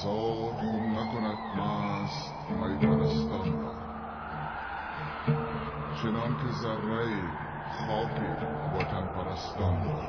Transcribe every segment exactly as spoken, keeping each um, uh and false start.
そうなくなります Mai Panastanda چنان که ذره خاکی وطن پرستان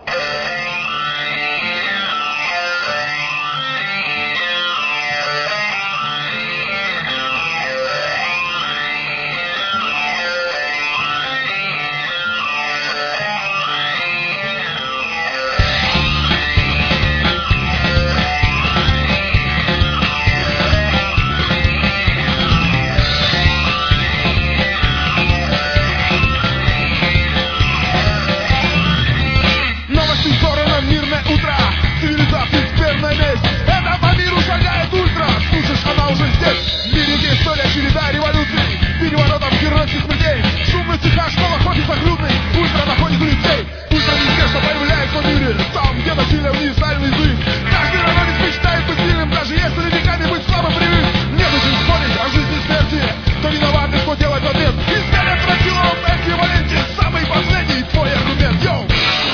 череда революций, переворотов героических смертей. Шумный цеха, школа, офисах людный, ультра находит людей. Ультра неизбежно появляется в мире, там, где насилие универсальный язык. Каждый народец мечтает быть сильным, даже если веками быть слабым привык. Нет очень спорить о жизни и смерти, кто виноват и что делать в ответ. Измерь отвратила в эквиваленте, самый последний твой аргумент, йоу!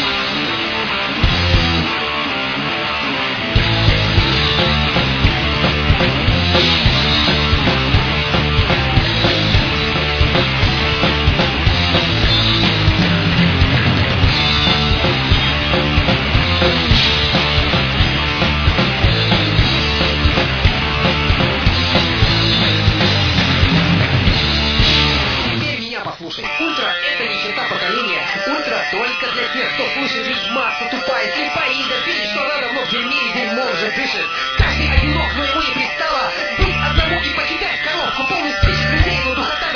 Ультра — это не черта поколения. Ультра только для тех, кто слышит лишь масса тупая, слепая и допилит, что она давно в дерьме и дерьмо уже дышит. Каждый одинок, но ему не пристало быть одному и покидать коробку, полный список людей, но духота